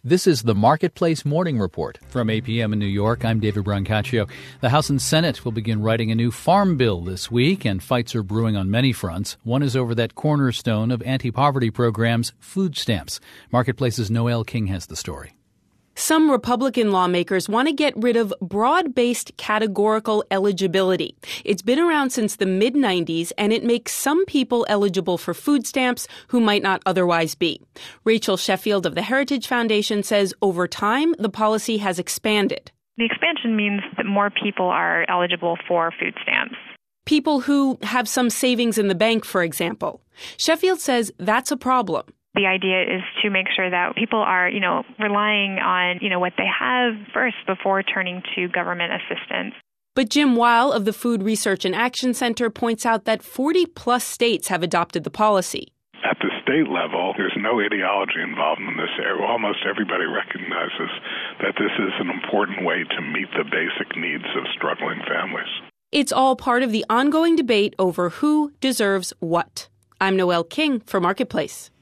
This is the Marketplace Morning Report. From 8 p.m. in New York, I'm David Brancaccio. The House and Senate will begin writing a new farm bill this week, and fights are brewing on many fronts. One is over that cornerstone of anti-poverty programs, food stamps. Marketplace's Noel King has the story. Some Republican lawmakers want to get rid of broad-based categorical eligibility. It's been around since the mid-90s, and it makes some people eligible for food stamps who might not otherwise be. Rachel Sheffield of the Heritage Foundation says over time, the policy has expanded. The expansion means that more people are eligible for food stamps. People who have some savings in the bank, for example. Sheffield says that's a problem. The idea is to make sure that people are, relying on, what they have first before turning to government assistance. But Jim Weil of the Food Research and Action Center points out that 40-plus states have adopted the policy. At the state level, there's no ideology involved in this area. Almost everybody recognizes that this is an important way to meet the basic needs of struggling families. It's all part of the ongoing debate over who deserves what. I'm Noel King for Marketplace.